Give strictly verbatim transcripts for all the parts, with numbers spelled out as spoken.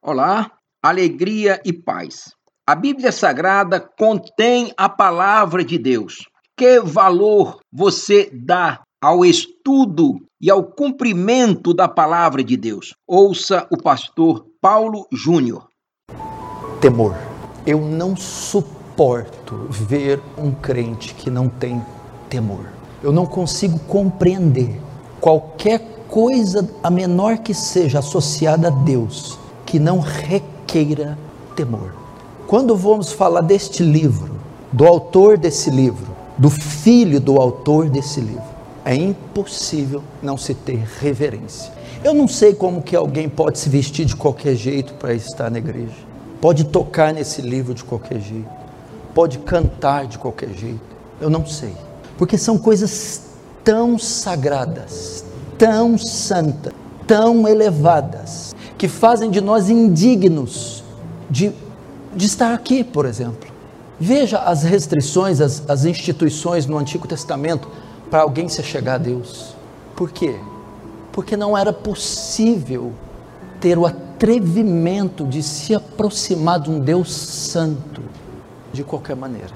Olá, alegria e paz. A Bíblia Sagrada contém a palavra de Deus. Que valor você dá ao estudo e ao cumprimento da palavra de Deus? Ouça o pastor Paulo Júnior. Temor. Eu não suporto ver um crente que não tem temor. Eu não consigo compreender qualquer coisa, a menor que seja, associada a Deus, que não requeira temor. Quando vamos falar deste livro, do autor desse livro, do filho do autor desse livro, é impossível não se ter reverência. Eu não sei como que alguém pode se vestir de qualquer jeito para estar na igreja, pode tocar nesse livro de qualquer jeito, pode cantar de qualquer jeito, eu não sei, porque são coisas tão sagradas, tão santas, tão elevadas, que fazem de nós indignos de, de estar aqui, por exemplo. Veja as restrições, as, as instituições no Antigo Testamento para alguém se chegar a Deus. Por quê? Porque não era possível ter o atrevimento de se aproximar de um Deus santo de qualquer maneira.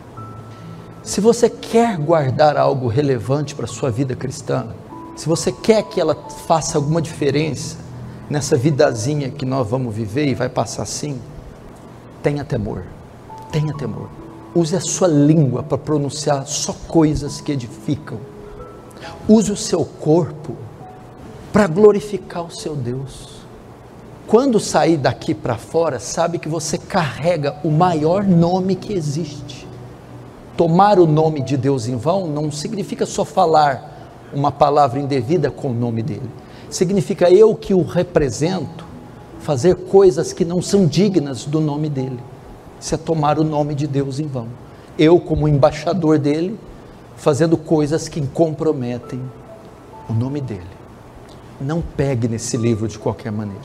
Se você quer guardar algo relevante para a sua vida cristã, se você quer que ela faça alguma diferença nessa vidazinha que nós vamos viver e vai passar assim, tenha temor, tenha temor. Use a sua língua para pronunciar só coisas que edificam. Use o seu corpo para glorificar o seu Deus. Quando sair daqui para fora, sabe que você carrega o maior nome que existe. Tomar o nome de Deus em vão não significa só falar uma palavra indevida com o nome dele. Significa eu que o represento, fazer coisas que não são dignas do nome dele. Isso é tomar o nome de Deus em vão. Eu, como embaixador dele, fazendo coisas que comprometem o nome dele. Não pegue nesse livro de qualquer maneira.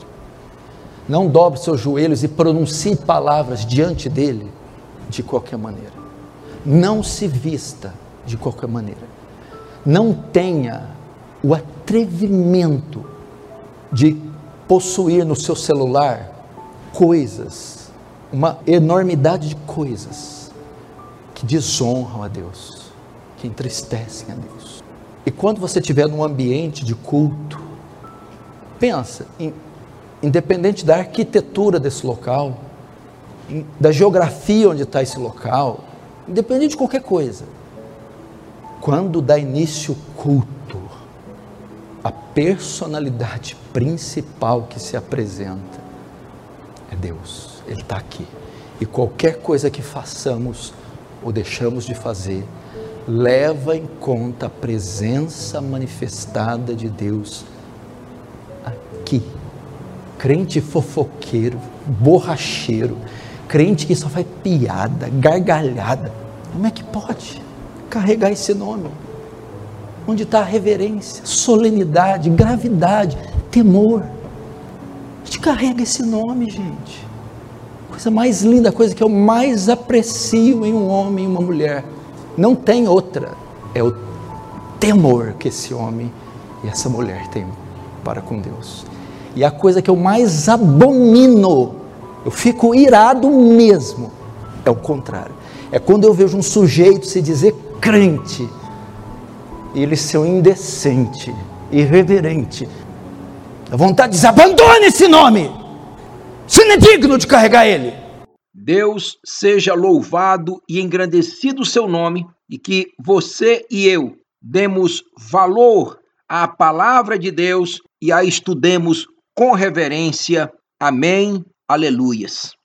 Não dobre seus joelhos e pronuncie palavras diante dele de qualquer maneira. Não se vista de qualquer maneira. Não tenha o atrevimento de possuir no seu celular coisas, uma enormidade de coisas que desonram a Deus, que entristecem a Deus. E quando você estiver num ambiente de culto, pensa, em, independente da arquitetura desse local, em, da geografia onde está esse local, independente de qualquer coisa, quando dá início o culto, a personalidade principal que se apresenta é Deus. Ele está aqui. E qualquer coisa que façamos ou deixamos de fazer, leva em conta a presença manifestada de Deus aqui. Crente fofoqueiro, borracheiro, crente que só faz piada, gargalhada, como é que pode carregar esse nome? Onde está a reverência, solenidade, gravidade, temor? A gente carrega esse nome, gente. Coisa mais linda, a coisa que eu mais aprecio em um homem e uma mulher. Não tem outra. É o temor que esse homem e essa mulher têm para com Deus. E a coisa que eu mais abomino, eu fico irado mesmo, é o contrário. É quando eu vejo um sujeito se dizer crente, e ele ser um indecente, irreverente, a vontade de dizer, abandone esse nome, você não é digno de carregar ele. Deus seja louvado e engrandecido o seu nome, e que você e eu demos valor à palavra de Deus e a estudemos com reverência. Amém. Aleluias.